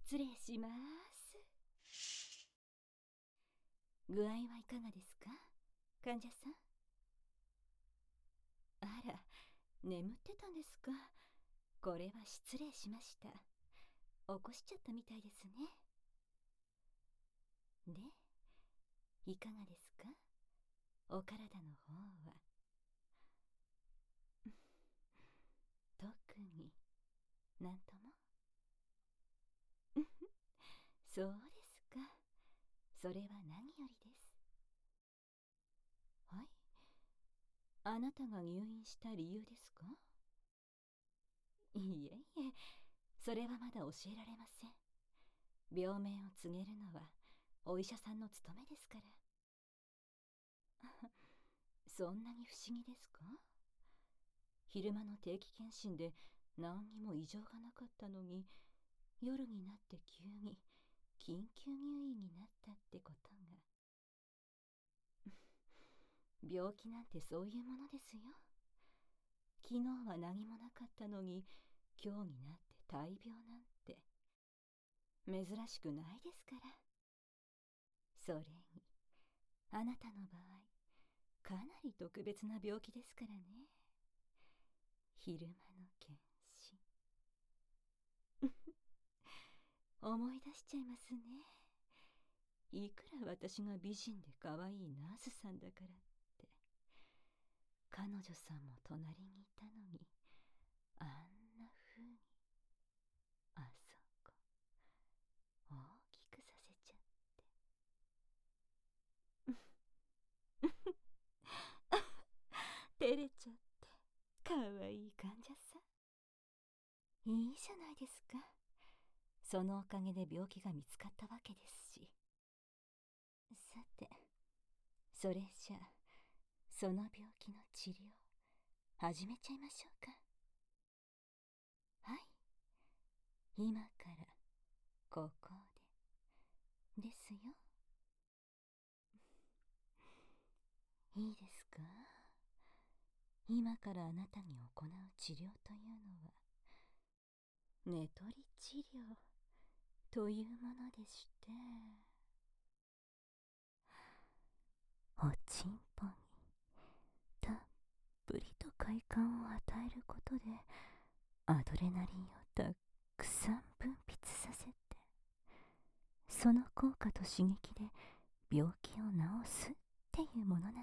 失礼します。具合はいかがですか、患者さん。あら、眠ってたんですか。これは失礼しました。起こしちゃったみたいですね。で、いかがですか、お体の方は。特になんとも。そうですか。それは何よりです。はい。あなたが入院した理由ですか。いえいえ、それはまだ教えられません。病名を告げるのはお医者さんの務めですから。そんなに不思議ですか。昼間の定期検診で何にも異常がなかったのに、夜になって急に緊急入院になったってことが。病気なんてそういうものですよ。昨日は何もなかったのに、今日になって大病なんて珍しくないですから。それにあなたの場合、かなり特別な病気ですからね。昼間の検診。思い出しちゃいますね。いくら私が美人で可愛いナースさんだからって。彼女さんも隣にいたのに、あんな風に、あそこ、大きくさせちゃって。照れちゃって、可愛い患者さん。いいじゃないですか。そのおかげで病気が見つかったわけですし。さて、それじゃあ、その病気の治療、始めちゃいましょうか。はい。今からここでですよ。いいですか。今からあなたに行う治療というのは、寝取り治療というものでして、おちんぽにたっぷりと快感を与えることで、アドレナリンをたくさん分泌させて、その効果と刺激で病気を治すっていうものなんです。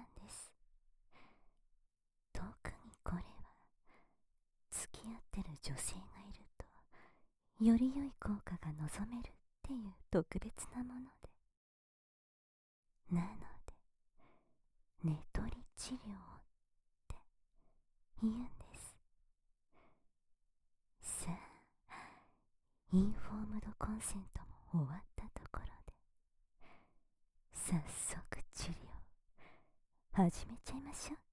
特にこれは付き合ってる女性がいると、より良い効果が望めるっていう特別なもので。なので、寝取り治療って言うんです。さあ、インフォームドコンセントも終わったところで、早速治療始めちゃいましょう